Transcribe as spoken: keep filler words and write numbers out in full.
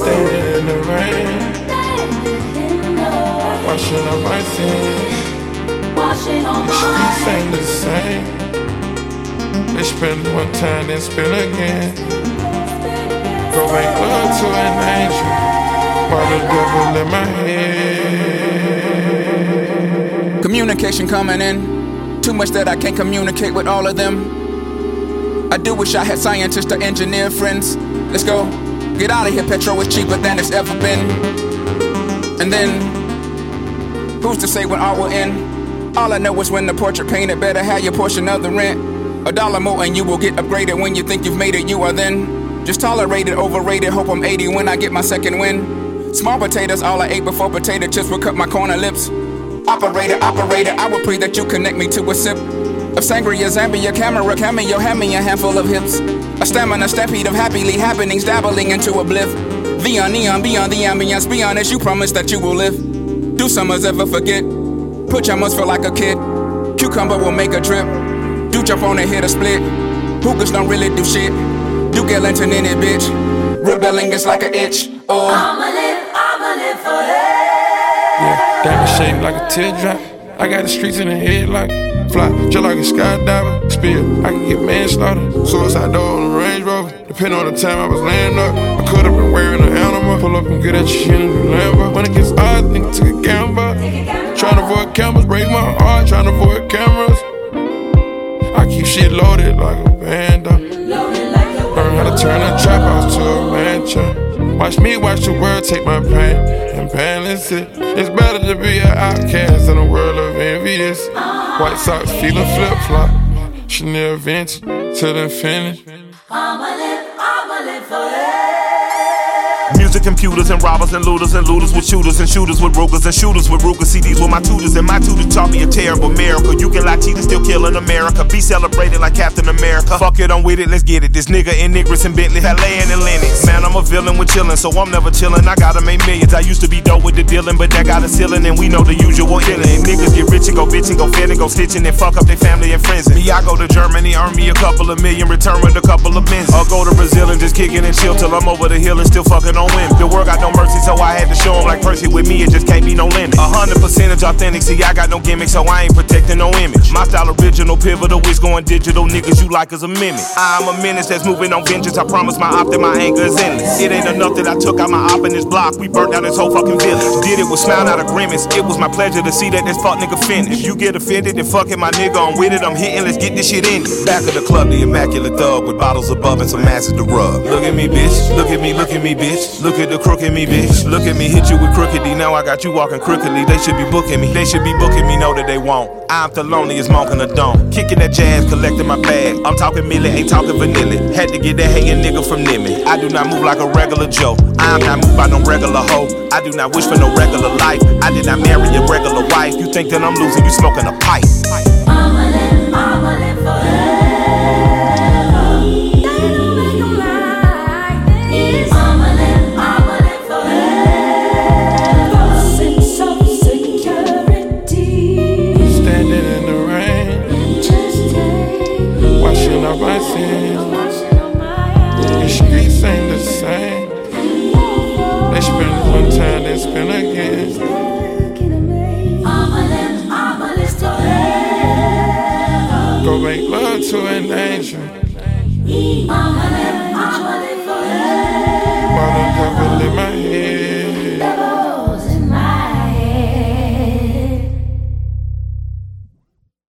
Standing in the rain, washing up my sins. The streets ain't the same. They spend one time, then spend again. Go make love to an angel while the devil in my head. Communication coming in. Too much that I can't communicate with all of them. I do wish I had scientists or engineer friends. Let's go. Get out of here, petrol is cheaper than it's ever been. And then, who's to say when all will end? All I know is when the portrait painted, better have your portion of the rent. A dollar more and you will get upgraded. When you think you've made it, you are then just tolerated, overrated. Hope I'm eighty when I get my second win. Small potatoes, all I ate before potato chips would cut my corner lips. Operator, operator, I would pray that you connect me to a sip of sangria, Zambia, camera, cameo, hand me a handful of hips. A stamina, stampede of happily happenings, dabbling into a bliff. Beyond neon, beyond the ambience, be honest, you promise that you will live. Do summers ever forget? Put your must feel like a kid. Cucumber will make a drip. Do jump on and hit a split. Hookers don't really do shit. Do get lantern in it, bitch. Rebelling is like an itch. Oh, I'ma live, I'ma live forever. Yeah, diamond shaped like a teardrop. I got the streets in the head like fly, just like a skydiver. Spill, I can get manslaughter. Suicide door on the Range Rover. Depending on the time I was laying up, I could have been wearing an animal. Pull up and get at your shit in the Lambo. When it gets odd, nigga took a gamble. Trying to avoid cameras, break my heart. Trying to avoid cameras. I keep shit loaded like a band. Learn how to turn a trap house to a mansion. Watch me watch the world take my pain and balance it. It's better to be an outcast in a world of envious. White socks feeling flip flop. Chanel vintage till infinity. I'ma live, I'ma live forever. Music, computers, and robbers, and looters, and looters with shooters, and shooters with Rugers, and shooters with Ruger. C Ds with my tutors, and my tutors taught me a terrible miracle. You can lie, cheat, and still kill in America. Be celebrated like Captain America. Fuck it, I'm with it, let's get it. This nigga in Niggers and Bentley, Halayan and Lennox. Man, I'm a villain with chillin', so I'm never chillin'. I gotta make millions. I used to be dope with the dealin', but that got a ceiling, and we know the usual illin'. And niggas get rich and go bitchin', go fit and go stitchin', and fuck up their family and friends. And me, I go to Germany, earn me a couple of million, return with a couple of bins. Or go to Brazil and just kickin' and chill till I'm over the hill and still fucking on women. The world got no mercy, so I had to show him like Percy. With me, it just can't be no limit. A hundred percentage authentic, see, I got no gimmick, so I ain't protecting no image. My style original, pivotal, it's going digital. Niggas you like as a mimic. I'm a menace that's moving on vengeance. I promise my op that my anger is endless. It ain't enough that I took out my op in this block. We burnt down this whole fucking village. Did it with smile, not a grimace. It was my pleasure to see that this fuck nigga finish. If you get offended, then fuck it, my nigga, I'm with it. I'm hitting, let's get this shit in. Back of the club, the immaculate thug with bottles above and some asses to rub. Look at me, bitch. Look at me, look at me, bitch. Look at the crook in me, bitch. Look at me, hit you with crooked D. Now I got you walking crookedly. They should be booking me. They should be booking me, know that they won't. I'm the loneliest monk in the dome. Kicking that jazz, collecting my bag. I'm talking milli, ain't talking vanilla. Had to get that hating nigga from Nimmy. I do not move like a regular Joe. I'm not moved by no regular hoe. I do not wish for no regular life. I did not marry a regular wife. You think that I'm losing, you smoking a pipe. I'ma live, I'ma live forever. My sins. The streets ain't the same. They spend one time, then spend again. I'ma live, I'ma live forever. Go make love to an angel